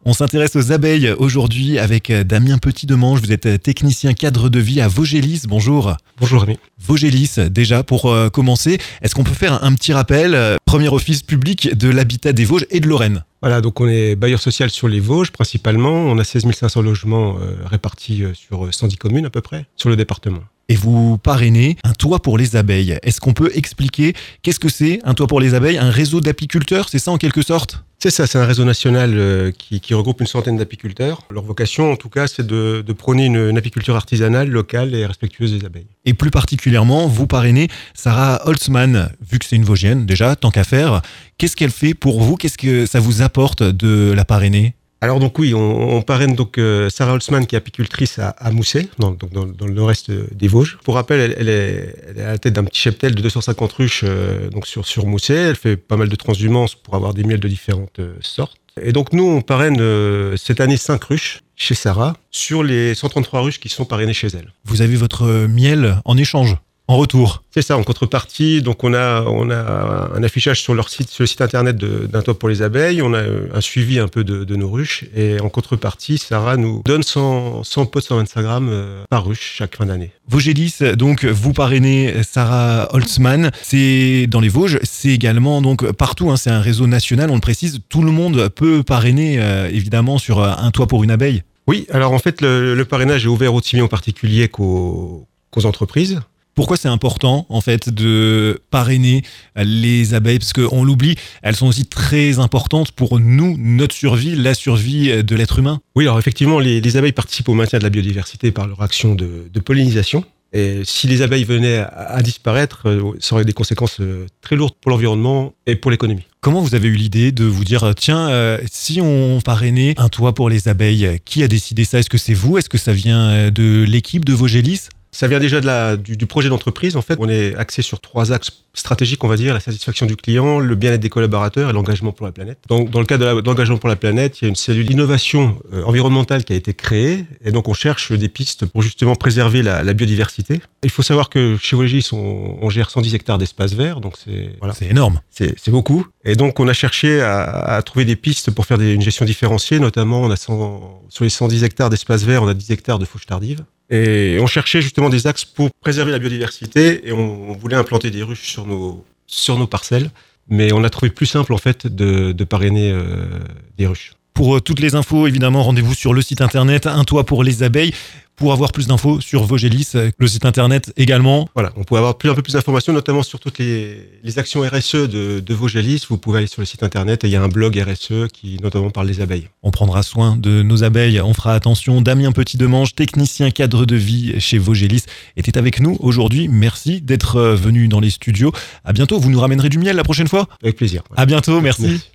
On s'intéresse aux abeilles aujourd'hui avec Damien Petit-Demange. Vous êtes technicien cadre de vie à Vaugelis. Bonjour. Bonjour Rémi. Vaugelis, déjà pour commencer, est-ce qu'on peut faire un petit rappel? Premier office public de l'habitat des Vosges et de Lorraine. Voilà, donc on est bailleur social sur les Vosges principalement. On a 16 500 logements répartis sur 110 communes à peu près sur le département. Et vous parrainez un toit pour les abeilles. Est-ce qu'on peut expliquer qu'est-ce que c'est un toit pour les abeilles? Un réseau d'apiculteurs, c'est ça en quelque sorte? C'est ça, c'est un réseau national qui regroupe une centaine d'apiculteurs. Leur vocation, en tout cas, c'est de prôner une apiculture artisanale, locale et respectueuse des abeilles. Et plus particulièrement, vous parrainez Sarah Holtzman, vu que c'est une Vosgienne déjà, tant qu'à faire. Qu'est-ce qu'elle fait pour vous? Qu'est-ce que ça vous apporte de la parrainer? Alors donc oui, on parraine donc Sarah Holtzman qui est apicultrice à Mousset, dans le nord-est des Vosges. Pour rappel, elle est à la tête d'un petit cheptel de 250 ruches donc sur Mousset. Elle fait pas mal de transhumance pour avoir des miels de différentes sortes. Et donc nous, on parraine cette année 5 ruches chez Sarah sur les 133 ruches qui sont parrainées chez elle. Vous avez votre miel en échange, en retour? C'est ça, en contrepartie. Donc on a un affichage sur leur site, sur le site internet d'un toit pour les abeilles. On a un suivi un peu de nos ruches. Et en contrepartie, Sarah nous donne 100 pots de 125 grammes par ruche chaque fin d'année. Vaugelis, donc vous parrainez Sarah Holtzman. C'est dans les Vosges, c'est également donc partout. C'est un réseau national, on le précise. Tout le monde peut parrainer évidemment sur un toit pour une abeille. Oui, alors en fait le parrainage est ouvert aussi bien aux particuliers qu'aux entreprises. Pourquoi c'est important, en fait, de parrainer les abeilles? Parce qu'on l'oublie, elles sont aussi très importantes pour nous, notre survie, la survie de l'être humain. Oui, alors effectivement, les abeilles participent au maintien de la biodiversité par leur action de pollinisation. Et si les abeilles venaient à disparaître, ça aurait des conséquences très lourdes pour l'environnement et pour l'économie. Comment vous avez eu l'idée de vous dire, tiens, si on parrainait un toit pour les abeilles, qui a décidé ça? Est-ce que c'est vous? Est-ce que ça vient de l'équipe de Vaugelis? Ça vient déjà du projet d'entreprise. En fait, on est axé sur 3 axes stratégiques, on va dire, la satisfaction du client, le bien-être des collaborateurs et l'engagement pour la planète. Donc, dans le cadre de l'engagement pour la planète, il y a une cellule d'innovation environnementale qui a été créée. Et donc, on cherche des pistes pour justement préserver la biodiversité. Il faut savoir que chez Vaugelis, on gère 110 hectares d'espace vert. Donc, c'est énorme. C'est beaucoup. Et donc, on a cherché à trouver des pistes pour faire une gestion différenciée. Notamment, sur les 110 hectares d'espace vert, on a 10 hectares de fauche tardive. Et on cherchait justement des axes pour préserver la biodiversité et on voulait implanter des ruches sur nos parcelles. Mais on a trouvé plus simple en fait de parrainer des ruches. Pour toutes les infos, évidemment, rendez-vous sur le site internet Un toit pour les abeilles. Pour avoir plus d'infos sur Vaugelis, le site internet également. Voilà, on peut avoir un peu plus d'informations, notamment sur toutes les actions RSE de Vaugelis. Vous pouvez aller sur le site internet et il y a un blog RSE qui notamment parle des abeilles. On prendra soin de nos abeilles, on fera attention. Damien Petit-Demange, technicien cadre de vie chez Vaugelis, était avec nous aujourd'hui. Merci d'être venu dans les studios. À bientôt, vous nous ramènerez du miel la prochaine fois? Avec plaisir. À bientôt, merci.